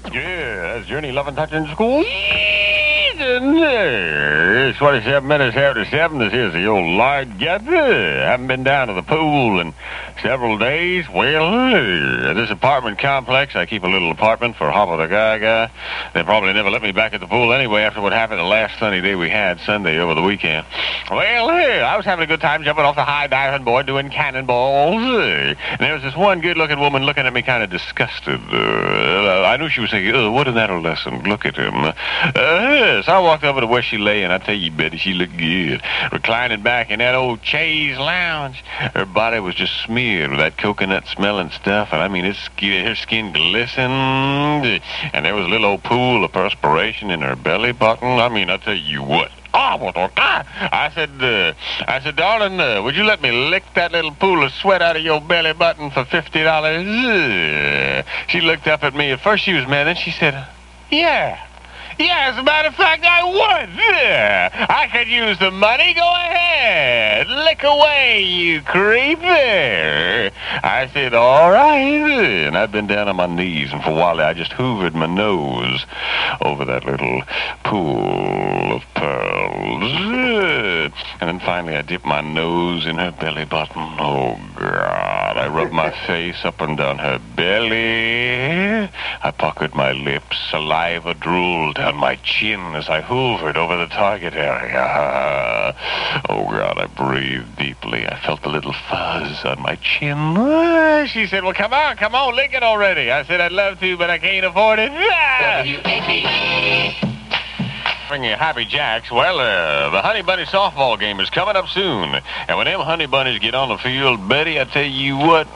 Yeah, that's Journey Loving Touching School. It's 27 minutes after 7. This is the old Lard Gather. Haven't been down to the pool in several days. Well, this apartment complex, I keep a little apartment for Hopper the Gaga. They probably never let me back at the pool anyway after what happened the last sunny day we had, Sunday over the weekend. Well, I was having a good time jumping off the high diving board doing cannonballs. And there was this one good-looking woman looking at me kind of disgusted. I knew she was thinking, oh, what an adolescent. Look at him. So I walked over to where she lay, and I tell you, Betty, she looked good. Reclining back in that old chaise lounge. Her body was just smeared with that coconut-smelling stuff, and I mean, her skin glistened, and there was a little old pool of perspiration in her belly button. I mean, I tell you what. I said, darling, would you let me lick that little pool of sweat out of your belly button for $50? She looked up at me. At first she was mad, then she said, yeah. Yeah, as a matter of fact, I would. I could use the money. Go ahead. Lick away, you creep. I said, all right. And I'd been down on my knees, and for a while I just hoovered my nose over that little pool of pearls. And then finally I dipped my nose in her belly button. Oh, God. I rubbed my face up and down her belly. I puckered my lips. Saliva drooled down my chin as I hoovered over the target area. Oh, God, I breathed deeply. I felt a little fuzz on my chin. She said, well, come on, lick it already. I said, I'd love to, but I can't afford it. Bring you Happy Jacks. Well, the Honey Bunny softball game is coming up soon. And when them Honey Bunnies get on the field, Betty, I tell you what.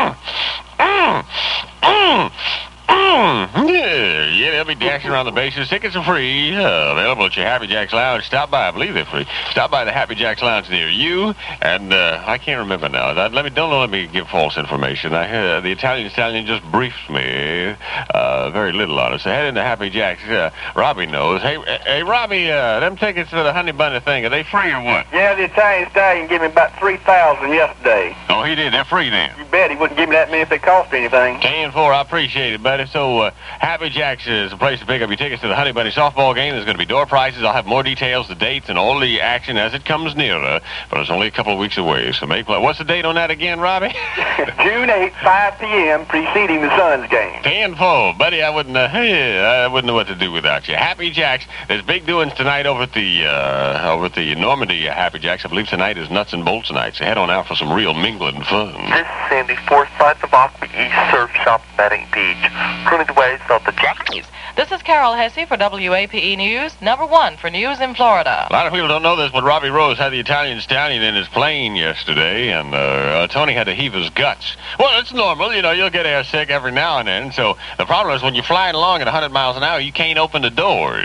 Yeah, they'll be dashing around the bases. Tickets are free. Available at your Happy Jacks Lounge. Stop by. I believe they're free. Stop by the Happy Jacks Lounge near you. And I can't remember now. Don't let me give false information. I heard the Italian Stallion just briefed me very little on it. So head into Happy Jacks. Robbie knows. Hey, Robbie, them tickets for the Honey Bunny thing, are they free or what? Yeah, the Italian Stallion gave me about $3,000 yesterday. Oh, he did. They're free then. You bet he wouldn't give me that many if it cost anything. 10-4, I appreciate it, buddy. So, Happy Jacks is a place to pick up your tickets to the Honey Bunny softball game. There's going to be door prizes. I'll have more details, the dates, and all the action as it comes nearer. But it's only a couple of weeks away, so make play. What's the date on that again, Robbie? June 8th, 5 p.m., preceding the Suns game. 10-4. Buddy, I wouldn't know what to do without you. Happy Jacks. There's big doings tonight over at the Normandy Happy Jacks. I believe tonight is Nuts and Bolts night, so head on out for some real mingling fun. This is Sandy Forsyth of Aqua East Surf Shop Betting Beach. Running the waves of the Jacks. This is Carol Hesse for WAPE News, #1 for news in Florida. A lot of people don't know this, but Robbie Rose had the Italian Stallion in his plane yesterday, and Tony had to heave his guts. Well, it's normal. You know, you'll get air sick every now and then. So the problem is when you're flying along at 100 miles an hour, you can't open the doors.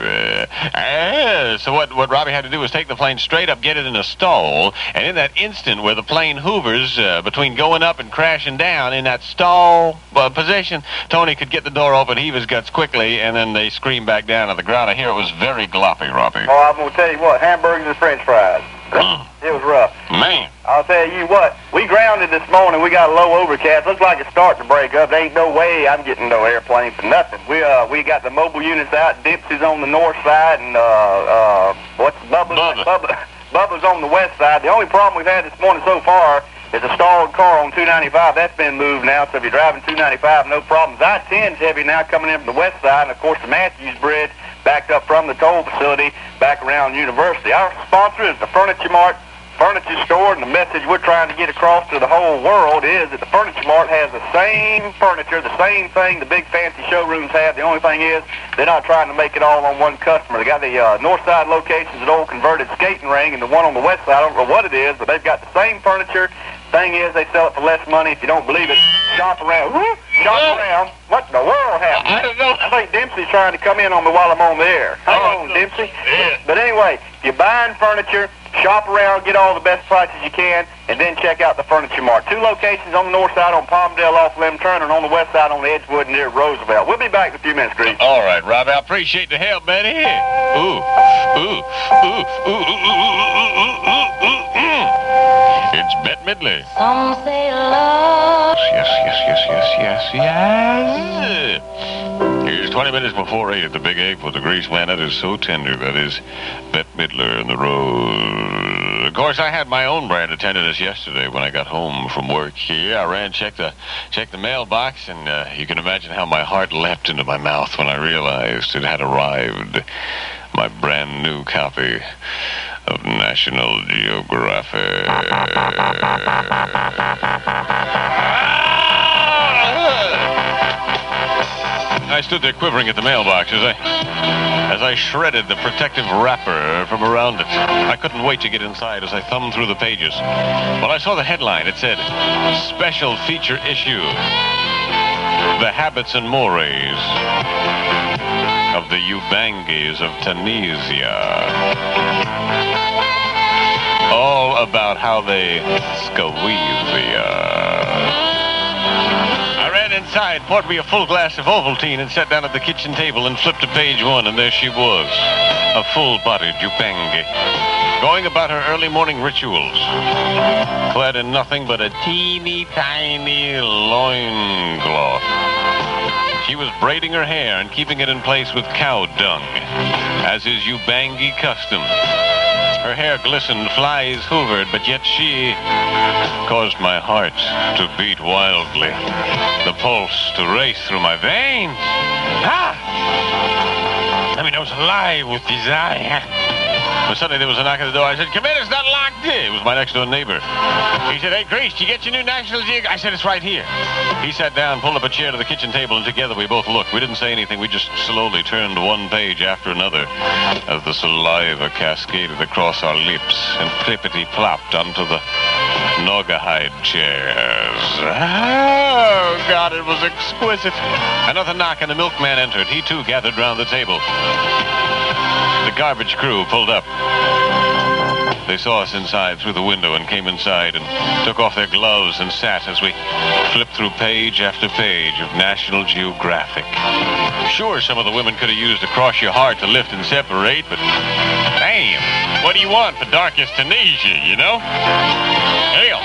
So what Robbie had to do was take the plane straight up, get it in a stall, and in that instant where the plane hoovers between going up and crashing down, in that stall position, Tony could get the door open, heave his guts quickly, and then they scream back down to the ground. I hear it was very gloppy, Robbie. Oh, I'm going to tell you what, hamburgers and french fries. It was rough. Man. I'll tell you what, we grounded this morning. We got a low overcast. Looks like it's starting to break up. There ain't no way I'm getting no airplane for nothing. We got the mobile units out. Dempsey's on the north side, and what's Bubba's on the west side. The only problem we've had this morning so far is a stalled car on 295. That's been moved now, so if you're driving 295, no problems. I-10's heavy now coming in from the west side, and of course the Matthews Bridge backed up from the toll facility back around University. Our sponsor is the Furniture Mart Furniture Store, and the message we're trying to get across to the whole world is that the Furniture Mart has the same furniture, the same thing the big fancy showrooms have. The only thing is they're not trying to make it all on one customer. They got the north side locations, an old converted skating ring, and the one on the west side, I don't know what it is, but they've got the same furniture. Thing is, they sell it for less money. If you don't believe it, shop around. Shop around. What in the world happened? I don't know. I think Dempsey's trying to come in on me while I'm on the air. Hang on, Dempsey. Yeah. But anyway, if you're buying furniture, shop around, get all the best prices you can, and then check out the Furniture Mart. 2 locations on the north side on Palmdale off Lem Turner, and on the west side on the Edgewood near Roosevelt. We'll be back in a few minutes, Grease. All right, Robbie, I appreciate the help, Betty. It's Bette Midler. Some say love. Yes. Here's 20 minutes before 8 at the Big Ape with the Grease Man. That is so tender. That is Bette Midler in the road. Of course, I had my own brand of tenderness yesterday when I got home from work. Yeah, I ran, checked the mailbox, and you can imagine how my heart leapt into my mouth when I realized it had arrived. My brand new copy of National Geographic. I stood there quivering at the mailbox as I shredded the protective wrapper from around it. I couldn't wait to get inside as I thumbed through the pages. When I saw the headline, it said, Special Feature Issue, The Habits and Mores of the Ubangis of Tunisia. All about how they squeeze the I ran inside, poured me a full glass of Ovaltine, and sat down at the kitchen table and flipped to page 1, and there she was, a full-bodied Ubangi, going about her early morning rituals, clad in nothing but a teeny tiny loincloth. She was braiding her hair and keeping it in place with cow dung, as is Ubangi custom. Her hair glistened, flies hoovered, but yet she caused my heart to beat wildly, the pulse to race through my veins. Ah! I mean, I was alive with desire. But suddenly there was a knock at the door. I said, "Come in, it's not locked." It was my next-door neighbor. He said, "Hey, Grease, you get your new National Geographic?" I said, "It's right here." He sat down, pulled up a chair to the kitchen table, and together we both looked. We didn't say anything. We just slowly turned one page after another as the saliva cascaded across our lips and clippity-plopped onto the Naugahyde chairs. Oh, God, it was exquisite. Another knock, and the milkman entered. He, too, gathered round the table. The garbage crew pulled up. They saw us inside through the window and came inside and took off their gloves and sat as we flipped through page after page of National Geographic. Sure, some of the women could have used Across Your Heart to lift and separate, but damn, what do you want for darkest Tunisia, you know? Hell.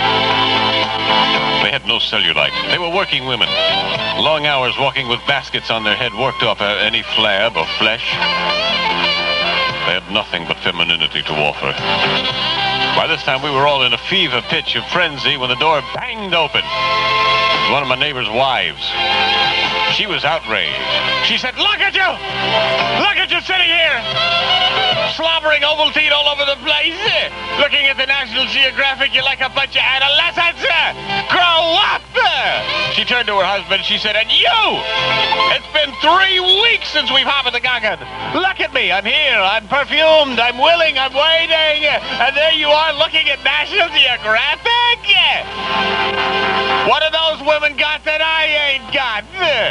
They had no cellulite. They were working women. Long hours walking with baskets on their head worked off any flab of flesh. They had nothing but femininity to offer. By this time, we were all in a fever pitch of frenzy when the door banged open. One of my neighbor's wives. She was outraged. She said, "Look at you! Look at you sitting here! Slobbering Ovaltine all over the place! Looking at the National Geographic, you're like a bunch of adolescents! Grow up!" She turned to her husband. She said, "And you! It's been 3 weeks since we've hopped the gagan. Look at me. I'm here. I'm perfumed. I'm willing. I'm waiting. And there you are looking at National Geographic? What have those women got that I ain't got?"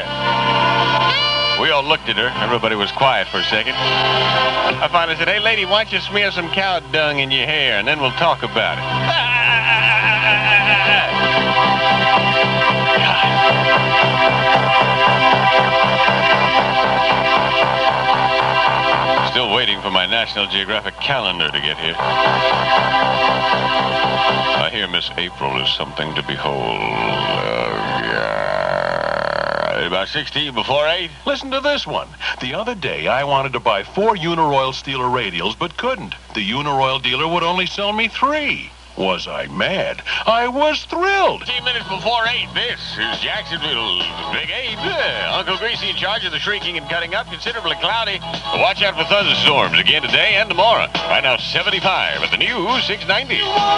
We all looked at her. Everybody was quiet for a second. I finally said, "Hey, lady, why don't you smear some cow dung in your hair, and then we'll talk about it." Still waiting for my National Geographic calendar to get here. I hear Miss April is something to behold. About 16 before 8. Listen to this one. The other day, I wanted to buy 4 Uniroyal Steeler radials, but couldn't. The Uniroyal dealer would only sell me 3. Was I mad? I was thrilled. 15 minutes before 8. This is Jacksonville's Big Ape. Uncle Greasy in charge of the shrinking and cutting up. Considerably cloudy. Watch out for thunderstorms again today and tomorrow. Right now, 75 at the new 690.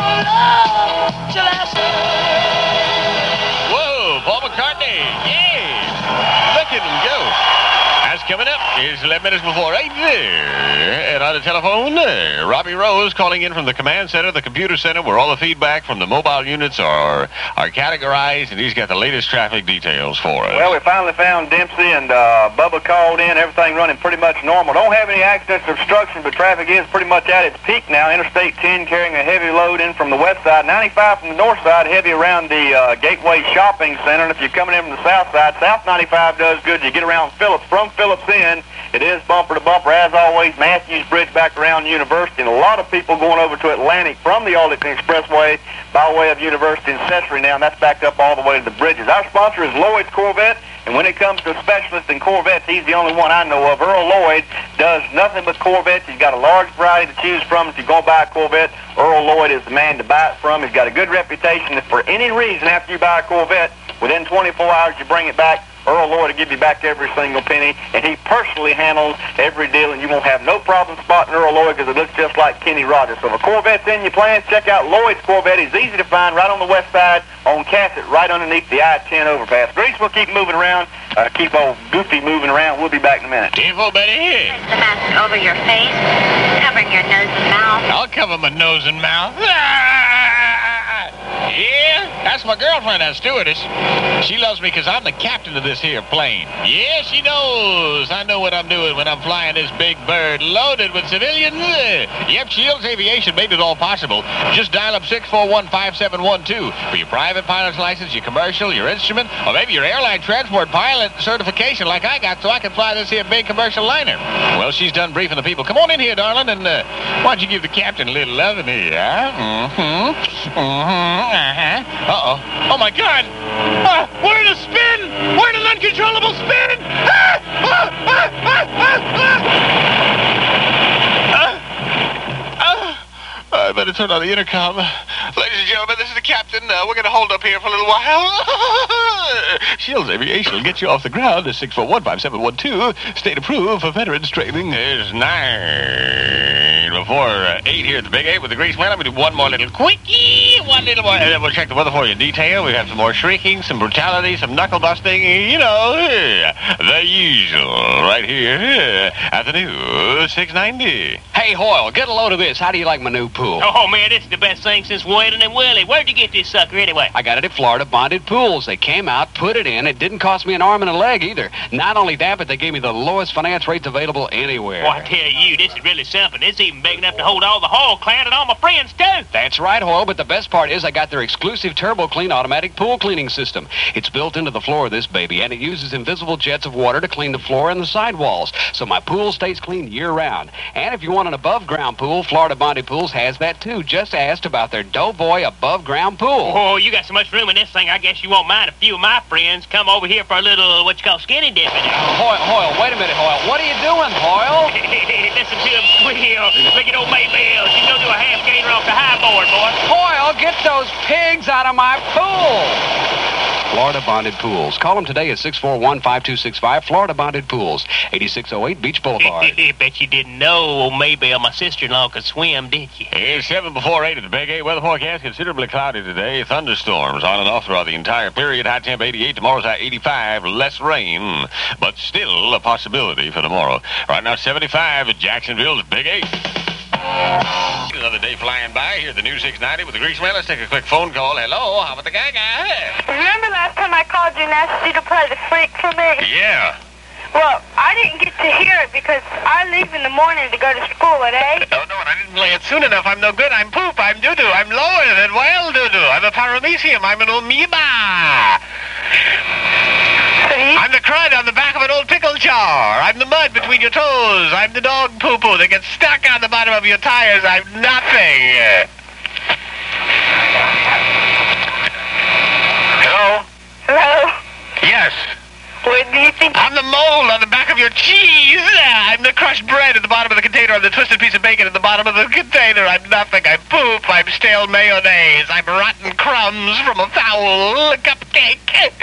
Whoa, Paul McCartney. Yeah. Look at him go. That's coming up. It's 11 minutes before 8 there. And on the telephone, Robbie Rose calling in from the command center, the computer center, where all the feedback from the mobile units are categorized, and he's got the latest traffic details for us. Well, we finally found Dempsey, and Bubba called in. Everything running pretty much normal. Don't have any accidents or obstruction, but traffic is pretty much at its peak now. Interstate 10 carrying a heavy load in from the west side. 95 from the north side, heavy around the Gateway Shopping Center. And if you're coming in from the south side, South 95 does good. You get around Phillips. From Phillips in, it is bumper to bumper. As always, Matthews Bridge back around University. And a lot of people going over to Atlantic from the Arlington Expressway by way of University and Century now, and that's backed up all the way to the bridges. Our sponsor is Lloyd's Corvette. And when it comes to a specialist in Corvettes, he's the only one I know of. Earl Lloyd does nothing but Corvettes. He's got a large variety to choose from. If you're going to buy a Corvette, Earl Lloyd is the man to buy it from. He's got a good reputation. If for any reason after you buy a Corvette, within 24 hours you bring it back, Earl Lloyd will give you back every single penny, and he personally handles every deal, and you won't have no problem spotting Earl Lloyd because it looks just like Kenny Rogers. So if a Corvette's in your plans, check out Lloyd's Corvette. He's easy to find right on the west side on Cassett, right underneath the I-10 overpass. Grease will keep moving around, keep old Goofy moving around. We'll be back in a minute. Info, Betty. Place the mask over your face, covering your nose and mouth. I'll cover my nose and mouth. Yeah, that's my girlfriend, that stewardess. She loves me because I'm the captain of this here plane. Yeah, she knows. I know what I'm doing when I'm flying this big bird loaded with civilians. Yep, Shields Aviation made it all possible. Just dial up 641-5712 for your private pilot's license, your commercial, your instrument, or maybe your airline transport pilot certification like I got so I can fly this here big commercial liner. Well, she's done briefing the people. Come on in here, darling, and why don't you give the captain a little loving here, huh? Uh-oh. Oh, my God. We're in a spin. We're in an uncontrollable spin. I better turn on the intercom. Ladies and gentlemen, this is the captain. We're going to hold up here for a little while. Shields Aviation will get you off the ground at 641-5712. State approved for veterans training. There's 9 before 8 here at the Big 8 with the Grease Man. I'm going to do one more little quickie, one little more, and then we'll check the weather for you in detail. We have some more shrieking, some brutality, some knuckle busting, you know, the usual right here at the new 690. Hey, Hoyle, get a load of this. How do you like my new pool? Oh, man, this is the best thing since Waylon and Willie. Where'd you get this sucker anyway? I got it at Florida Bonded Pools. They came out, put it in. It didn't cost me an arm and a leg either. Not only that, but they gave me the lowest finance rates available anywhere. Well, I tell you, this is really something. It's even big enough to hold all the Hoyle clan and all my friends, too. That's right, Hoyle, but the best part is I got their exclusive Turbo Clean automatic pool cleaning system. It's built into the floor of this baby, and it uses invisible jets of water to clean the floor and the sidewalls, so my pool stays clean year-round. And if you want an above-ground pool, Florida Bonded Pools has that, too. Just asked about their Doughboy above-ground pool. Oh, you got so much room in this thing, I guess you won't mind a few of my friends come over here for a little, what you call, skinny dipping. Hoyle, wait a minute, Hoyle. What are you doing, Hoyle? Listen to him squeal. Look at old Maybelle. She's going to do a half gainer off the high board, boy. Hoyle, get those pigs out of my pool. Florida Bonded Pools. Call them today at 641-5265. Florida Bonded Pools, 8608 Beach Boulevard. Bet you didn't know old Maybelle, my sister-in-law, could swim, did you? It's 7 before 8 at the Big 8. Weather forecast considerably cloudy today. Thunderstorms on and off throughout the entire period. High temp 88. Tomorrow's high 85. Less rain, but still a possibility for tomorrow. Right now 75 at Jacksonville's Big 8. Another day flying by here at the new 690 with the Grease Man. Let's take a quick phone call. Hello, how about the guy? Remember last time I called you and asked you to play the freak for me? Yeah. Well, I didn't get to hear it because I leave in the morning to go to school at 8. Oh, no, and I didn't play it soon enough. I'm no good. I'm poop. I'm doo-doo. I'm lower than wild doo-doo. I'm a paramecium. I'm an amoeba. I'm the crud on the back of an old pickle jar. I'm the mud between your toes. I'm the dog poo-poo that gets stuck on the bottom of your tires. I'm nothing. Hello? Hello? Yes. What do you think? I'm the mold on the back of your cheese. I'm the crushed bread at the bottom of the container. I'm the twisted piece of bacon at the bottom of the container. I'm nothing. I'm poop. I'm stale mayonnaise. I'm rotten crumbs from a foul cupcake.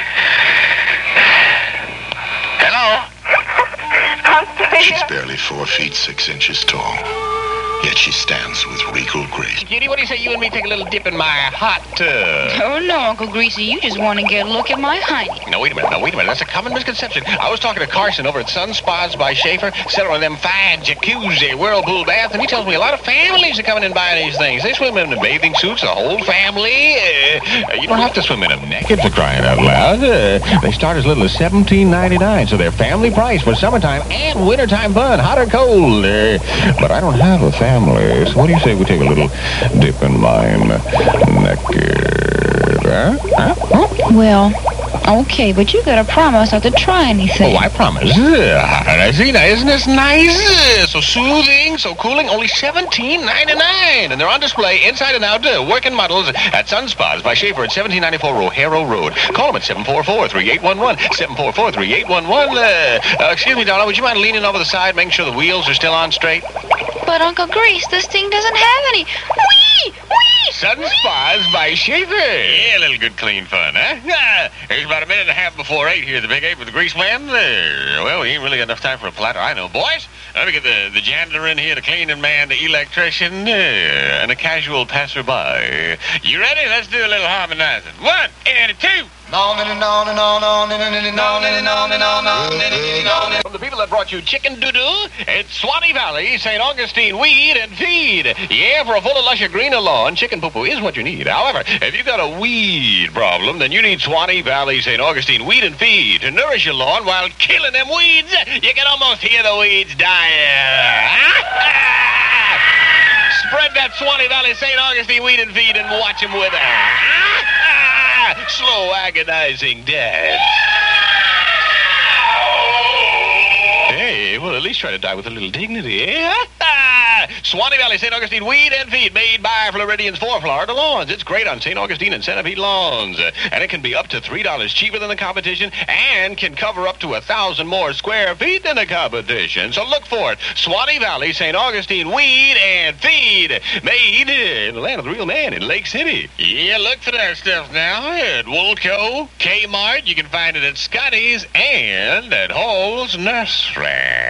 Hello? She's barely 4 feet 6 inches tall, yet she stands with regal grace. Kitty, what do you say you and me take a little dip in my hot tub? Oh, no, Uncle Greasy. You just want to get a look at my hiney. No, wait a minute. That's a common misconception. I was talking to Carson over at Sun Spas by Schaefer, selling one of them fine jacuzzi whirlpool baths, and he tells me a lot of families are coming in buying these things. They swim in the bathing suits, the whole family. You don't have to swim in them naked, for crying out loud. They start as little as $17.99, so they're family price for summertime and wintertime fun, hot or cold. But I don't have a family, so what do you say we take a little dip in mine naked? Huh? Well, Okay, but you gotta promise not to try anything. Oh, I promise. I see. Now, isn't this nice? So soothing, so cooling. Only $17.99, and they're on display inside and out. Working models at Sun Spas by Schaefer at 1794 Rohero Road. Call them at 744-3811. 744-3811. Excuse me, darling. Would you mind leaning over the side, making sure the wheels are still on straight? But Uncle Grease, this thing doesn't have any. Whee! Whee! Sun Spas by Schaefer. Yeah, a little good clean fun, huh? It's about a minute and a half before 8 here at the Big 8 with the Grease Man. Well, we ain't really got enough time for a platter, I know. Boys, let me get the janitor in here, the cleaning man, the electrician, and a casual passerby. You ready? Let's do a little harmonizing. 1 and 2. On and on and on, on and on and on and on and on and on. From the people that brought you chicken doo-doo, it's Swanee Valley, St. Augustine Weed and Feed. Yeah, for a full of lusher greener lawn, chicken poo-poo is what you need. However, if you got a weed problem, then you need Swanee Valley, St. Augustine Weed and Feed to nourish your lawn while killing them weeds. You can almost hear the weeds dying. Spread that Swanee Valley, St. Augustine Weed and Feed and watch them wither. Slow, agonizing death. Hey, well, at least try to die with a little dignity, eh? Swanee Valley, St. Augustine Weed and Feed, made by Floridians for Florida Lawns. It's great on St. Augustine and Centipede lawns. And it can be up to $3 cheaper than the competition and can cover up to 1,000 more square feet than the competition. So look for it. Swanee Valley, St. Augustine Weed and Feed, made in the land of the real man in Lake City. Yeah, look for that stuff now at Woolco, Kmart. You can find it at Scotty's and at Hall's Nursery.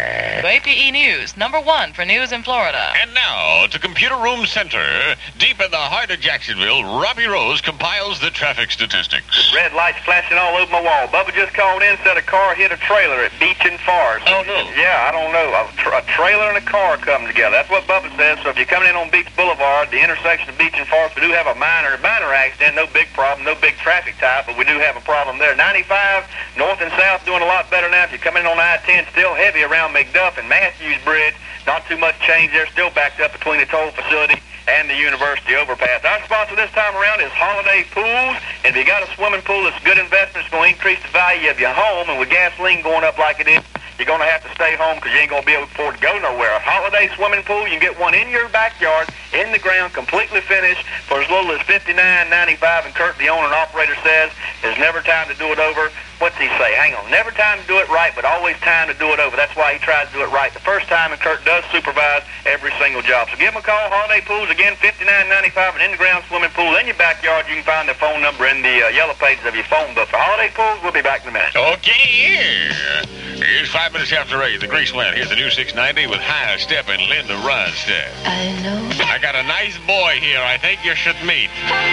APE News, number 1 for news in Florida. And now, to Computer Room Center, deep in the heart of Jacksonville, Robbie Rose compiles the traffic statistics. Red lights flashing all over my wall. Bubba just called in, said a car hit a trailer at Beach and Forest. Oh, no. Yeah, I don't know. A trailer and a car come together. That's what Bubba says. So if you're coming in on Beach Boulevard, the intersection of Beach and Forest, we do have a minor accident. No big problem, no big traffic type, but we do have a problem there. 95, north and south, doing a lot better now. If you're coming in on I-10, still heavy around McDuff and Matthews Bridge. Not too much change there. Still backed up between the toll facility and the university overpass. Our sponsor this time around is Holiday Pools. And if you got a swimming pool, it's a good investment. It's going to increase the value of your home. And with gasoline going up like it is, you're going to have to stay home because you ain't going to be able to afford to go nowhere. A Holiday swimming pool, you can get one in your backyard, in the ground, completely finished for as little as $59.95. And Kurt, the owner and operator, says there's never time to do it over. What's he say? Hang on. Never time to do it right, but always time to do it over. That's why he tries to do it right the first time, and Kurt does supervise every single job. So give him a call. Holiday Pools, again, $59.95, an in-the-ground swimming pool in your backyard. You can find the phone number in the yellow pages of your phone book. For Holiday Pools, we'll be back in a minute. Okay, here's 5 minutes after 8. The Grease Man. Here's the new 690 with High Step and Linda Ronstadt. I know. I got a nice boy here I think you should meet.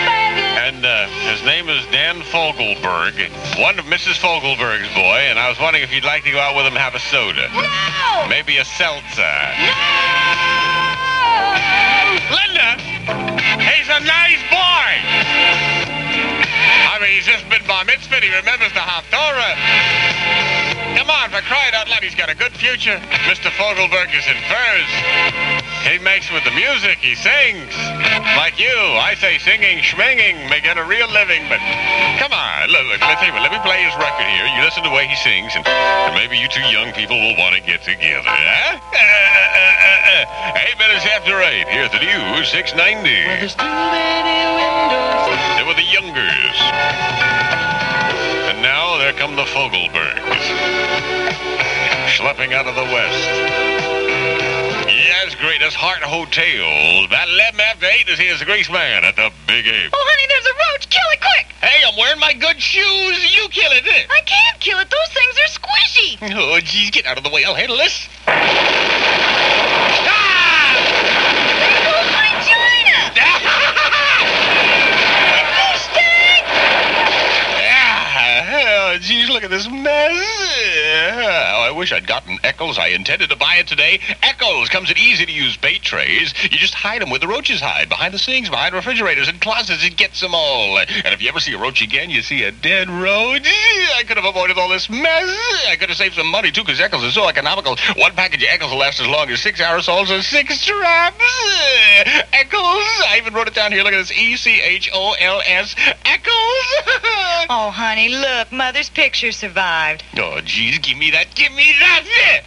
And his name is Dan Fogelberg, one of Mrs. Fogelberg's boy, and I was wondering if you'd like to go out with him and have a soda. No! Maybe a seltzer. No! Linda! He's a nice boy! I mean, he's just been bar mitzvah. He remembers the Haftorah. Come on, for crying out loud, he's got a good future. Mr. Fogelberg is in furs. He makes with the music, he sings. Like you, I say singing, schminging, may get a real living, but come on, look, let me play his record here. You listen to the way he sings, and maybe you two young people will want to get together, huh? 8 minutes after 8, here's the new 690. Well, there's too many windows. They were the Youngers. And now there come the Fogelbergs. Schlepping out of the west. Yes, greatest Heart Hotels. About 11 after 8, this here's the Grease Man at the Big Ape. Oh, honey, there's a roach. Kill it quick. Hey, I'm wearing my good shoes. You kill it. I can't kill it. Those things are squishy. Oh, geez, get out of the way. I'll handle this. Ah! There goes my China. Oh, geez, look at this mess. Oh, I wish I'd gotten Eccles. I intended to buy it today. Eccles comes in easy-to-use bait trays. You just hide them where the roaches hide, behind the sinks, behind refrigerators and closets. It gets them all. And if you ever see a roach again, you see a dead roach. I could have avoided all this mess. I could have saved some money, too, because Eccles is so economical. One package of Eccles will last as long as 6 aerosols and 6 traps. Eccles. I even wrote it down here. Look at this. E-C-H-O-L-S. Eccles. Oh, honey, look. Mother's picture survived. Oh, geez. Give me that. Give me that.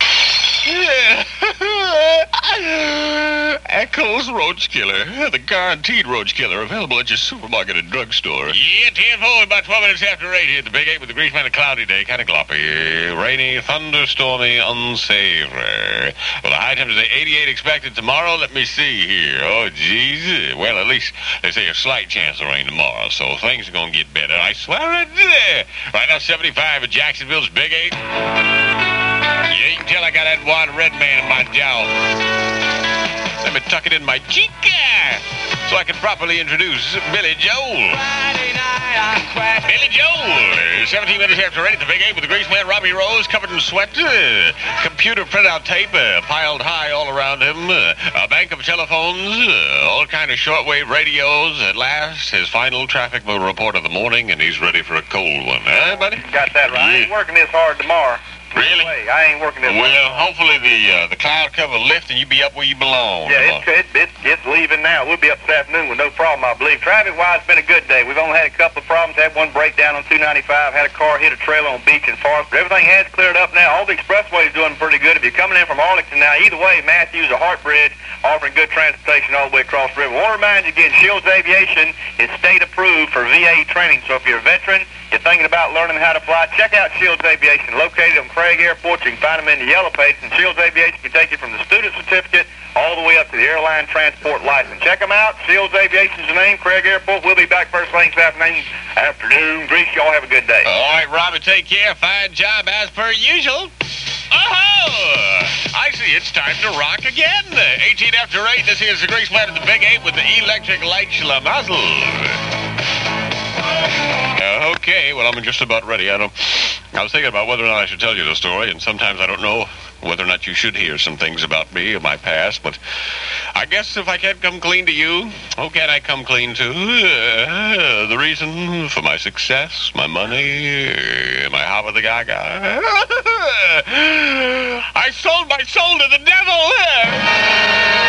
Eccles Roach Killer. The guaranteed roach killer. Available at your supermarket and drugstore. Yeah, 10-4, about 12 minutes after 8 here at the Big 8 with the Grease Man. A cloudy day. Kind of gloppy. Rainy, thunderstormy, unsavory. Well, the high temperature 88 expected tomorrow. Let me see here. Oh, geez. Well, at least they say a slight chance of rain tomorrow, so things are going to get better. I swear it. Right now, 75 at Jacksonville's Big 8. Yeah, you can tell I got that one red man in my jowl. Let me tuck it in my cheek so I can properly introduce Billy Joel. Billy Joel. 17 minutes after 8 at the Big 8 with the Grease Man, Robbie Rose, covered in sweat. Computer printout tape piled high all around him. A bank of telephones. All kind of shortwave radios. At last, his final traffic report of the morning, and he's ready for a cold one. Huh, buddy? Got that right. I ain't working this hard tomorrow. Really? I ain't working this hard. Well, hopefully the cloud cover will lift and you be up where you belong. Yeah, it's leaving now. We'll be up this afternoon with no problem, I believe. Traffic-wise, it's been a good day. We've only had a couple of problems. Had one breakdown on 295. Had a car hit a trailer on Beach and Forest. But everything has cleared up now. All the expressway is doing pretty good. If you're coming in from Arlington now, either way, Matthews or Hart Bridge offering good transportation all the way across the river. I want to remind you again, Shields Aviation is state-approved for VA training. So if you're a veteran, you're thinking about learning how to fly, check out Shields Aviation. Located on Craig Airport. You can find them in the yellow page. And Shields Aviation can take you from the student certificate all the way up to the airline transport license. Check them out. Shields Aviation's the name. Craig Airport. We'll be back first thing this afternoon. Grease, y'all have a good day. All right, Robbie, take care. Fine job as per usual. Oh, I see. It's time to rock again. 18 after 8. This here's the Grease Man at the Big 8 with the electric light schlamazel. Okay, well, I'm just about ready. I was thinking about whether or not I should tell you the story, and sometimes I don't know whether or not you should hear some things about me or my past, but I guess if I can't come clean to you, who can I come clean to? The reason for my success, my money, my hop of the gaga. I sold my soul to the devil!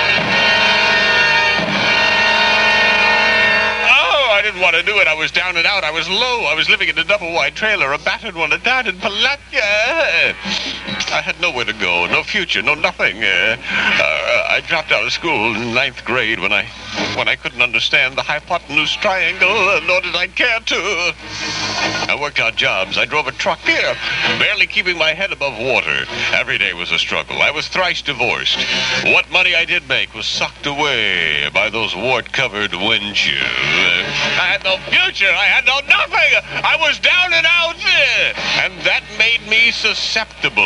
I didn't want to do it. I was down and out. I was low. I was living in a double-wide trailer, a battered one, a died in Palatka. I had nowhere to go, no future, no nothing. I dropped out of school in 9th grade when I couldn't understand the hypotenuse triangle, nor did I care to. I worked odd jobs. I drove a truck here, barely keeping my head above water. Every day was a struggle. I was thrice divorced. What money I did make was sucked away by those wart-covered windshields. I had no future. I had no nothing. I was down and out. And that made me susceptible.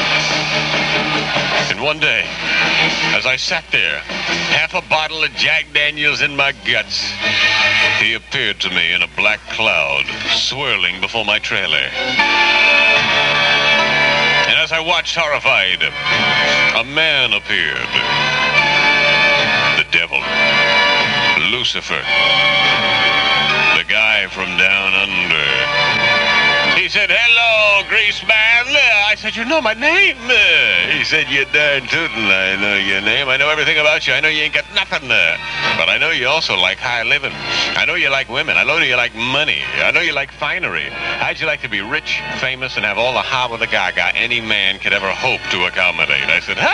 And one day, as I sat there, half a bottle of Jack Daniels in my guts, he appeared to me in a black cloud, swirling before my trailer. And as I watched horrified, a man appeared. The devil. Lucifer. The guy from down under. He said, "Hello, Grease Man." I said, "You know my name?" He said, "You darn tootin', I know your name. I know everything about you. I know you ain't got nothing. But I know you also like high living. I know you like women. I know you like money. I know you like finery. How'd you like to be rich, famous, and have all the hob of the gaga any man could ever hope to accommodate?" I said,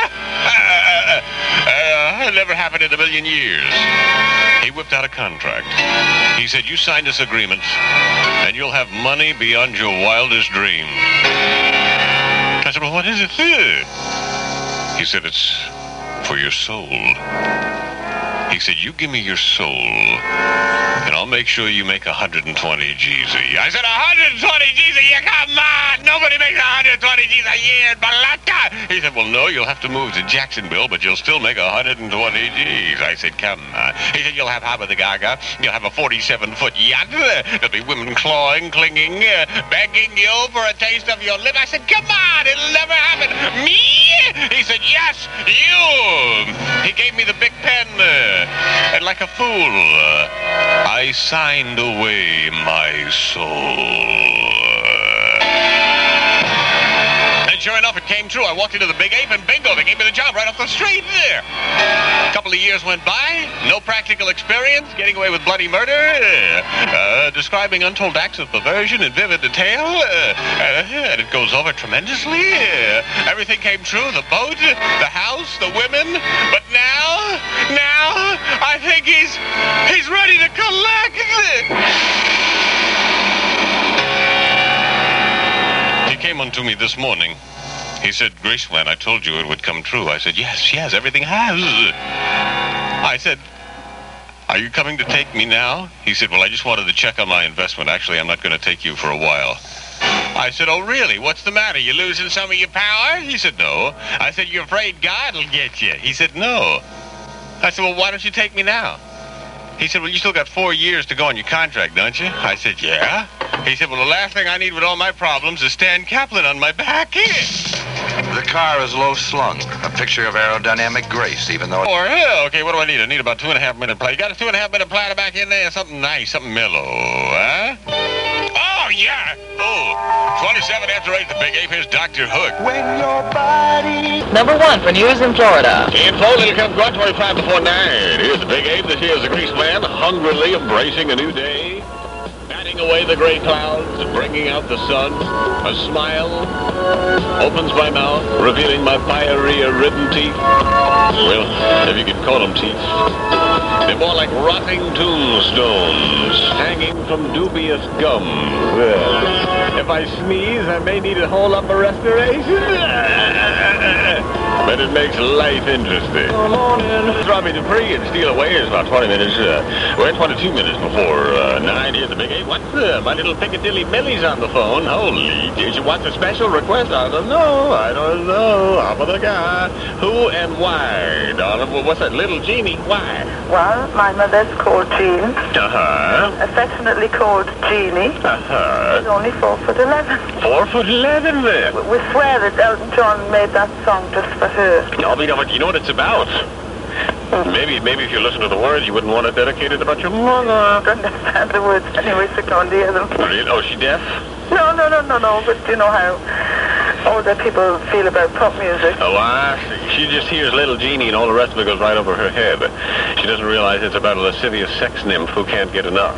it never happened in a million years. He whipped out a contract. He said, "You signed this agreement, and you'll have money beyond your wildest dreams." I said, "Well, what is it?" He said, "It's for your soul." He said, "You give me your soul, and I'll make sure you make 120 G's a year." I said, 120 G's a year? Come on! Nobody makes 120 G's a year in Balaka! He said, "Well, no, you'll have to move to Jacksonville, but you'll still make 120 G's. I said, "Come on." He said, "You'll have Haba the Gaga. You'll have a 47-foot yacht. There'll be women clawing, clinging, begging you for a taste of your lip." I said, "Come on, it'll never happen. Me? He said, yes, you. He gave me the big pen, and like a fool, I signed away my soul. And sure enough, it came true. I walked into the Big Ape, and bingo, they gave me the job right off the street there. A couple of years went by, no practical experience, getting away with bloody murder, describing untold acts of perversion in vivid detail, and it goes over tremendously. Everything came true, the boat, the house, the women, but now, I think he's ready to collect. He came unto me this morning. He said, Greaseman, I told you it would come true. I said, yes, everything has. I said, are you coming to take me now? He said, well, I just wanted to check on my investment. Actually, I'm not going to take you for a while. I said, oh, really? What's the matter? You losing some of your power? He said, no. I said, you're afraid God will get you? He said, no. I said, well, why don't you take me now? He said, well, you still got 4 years to go on your contract, don't you? I said, yeah. He said, well, the last thing I need with all my problems is Stan Kaplan on my back. The car is low slung, a picture of aerodynamic grace, even though... Okay, what do I need? I need about 2.5-minute play. You got a 2.5-minute platter back in there? Something nice, something mellow, huh? Oh, yeah! Oh, 27 after 8, the Big Ape, here's Dr. Hook. When your body... Number 1 for news in Florida. Info, little come 25 before 9. Here's the Big Ape, this here's the Greaseman, hungrily embracing a new day. Batting away the gray clouds, bringing out the sun. A smile opens my mouth, revealing my diarrhea-ridden teeth. Well, if you could call them teeth. They're more like rotting tombstones, hanging from dubious gums. If I sneeze, I may need a whole upper restoration. But it makes life interesting. Robbie Dupree and Steal Away is about 20 minutes. We're 22 minutes before 9. Here's the Big Ape. What's my little Piccadilly Millie's on the phone? Holy, did you want a special request? I don't know. How about the guy? Who and why, darling? Well, what's that, little Jeannie? Why? Well, my mother's called Jean. Affectionately called Jeannie. She's only 4'11". 4'11" then? We swear that Elton John made that song just for her. No, but you know what it's about. Maybe if you listen to the words, you wouldn't want to dedicate it about your mother. I don't understand the words anyway, so can't hear them. Oh, she deaf? No, but you know how older people feel about pop music. Oh, I see. She just hears Little Jeannie and all the rest of it goes right over her head. She doesn't realize it's about a lascivious sex nymph who can't get enough.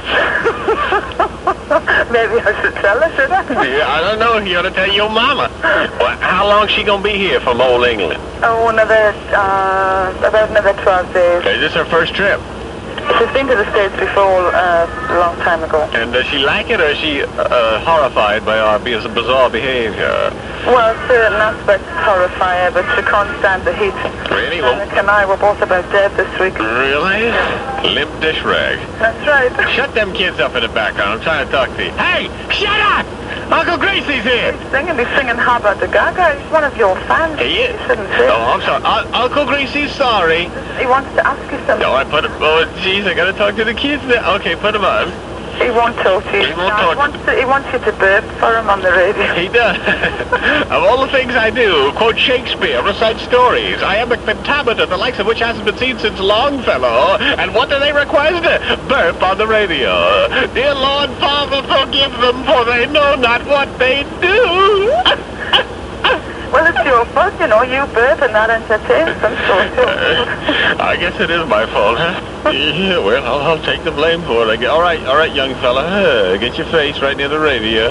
Maybe I should tell her, should I? Yeah, I don't know. You ought to tell your mama. Well, how long's she going to be here from old England? Oh, about another 12 days. Is this her first trip? She's been to the States before a long time ago. And does she like it, or is she horrified by our bizarre behavior? Well, certain aspects horrify her, but she can't stand the heat. Really? Nick and I were both about dead this week. Really? Limp dish rag. That's right. Shut them kids up in the background. I'm trying to talk to you. Hey, shut up! Uncle Gracie's here. He's singing Habba de Gaga. He's one of your fans. He is? You shouldn't say. Oh, I'm sorry. Uncle Gracie's sorry. He wants to ask you something. No, I put him... Oh, jeez, I gotta talk to the kids now. Okay, put him on. He won't talk to you. He won't talk. He wants you to burp for him on the radio. He does. Of all the things I do, quote Shakespeare, recite stories. I am a pentameter, the likes of which hasn't been seen since Longfellow. And what do they request? Burp on the radio. Dear Lord, Father, forgive them, for they know not what they do. Well, it's your fault, you know. You burp and that entertains them, so I guess it is my fault, huh? Yeah, well, I'll take the blame for it. All right, young fella. Get your face right near the radio.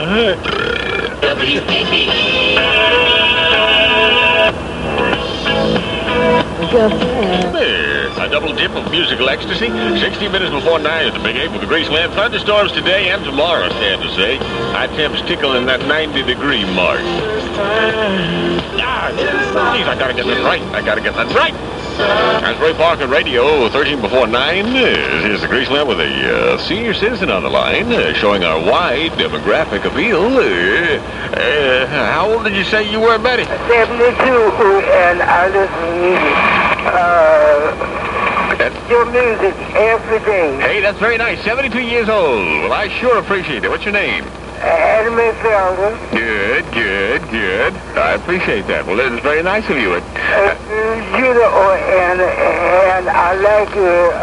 A double dip of musical ecstasy. 60 minutes before 9 at the Big Ape with the Greaseman. Thunderstorms today and tomorrow, sad to say. High temps tickling that 90-degree mark. Geez, I gotta get that right. That's Ray Parker Radio, 13 before 9. Here's the Greaseman with a senior citizen on the line, showing our wide demographic appeal. How old did you say you were, Betty? 72, and I listen to music. Your music every day. Hey, that's very nice. 72 years old. Well, I sure appreciate it. What's your name? Anime Felder. Good. I appreciate that. Well, it's very nice of you. And I like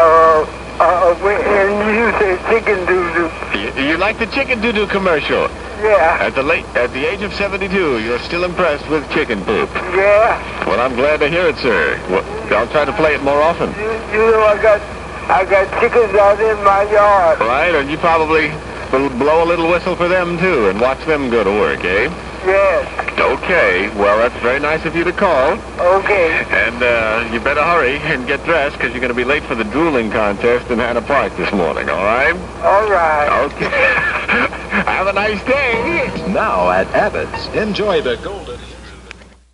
when you say chicken doo-doo. You like the chicken doo-doo commercial? Yeah. At the age of 72, you're still impressed with chicken poop. Yeah. Well, I'm glad to hear it, sir. Well, I'll try to play it more often. You know, I got chickens out in my yard. Right, and you probably will blow a little whistle for them, too, and watch them go to work, eh? Yes. Okay. Well, that's very nice of you to call. Okay. And you better hurry and get dressed, because you're going to be late for the drooling contest in Hanna Park this morning, all right? All right. Okay. Have a nice day. Now at Abbott's, enjoy the golden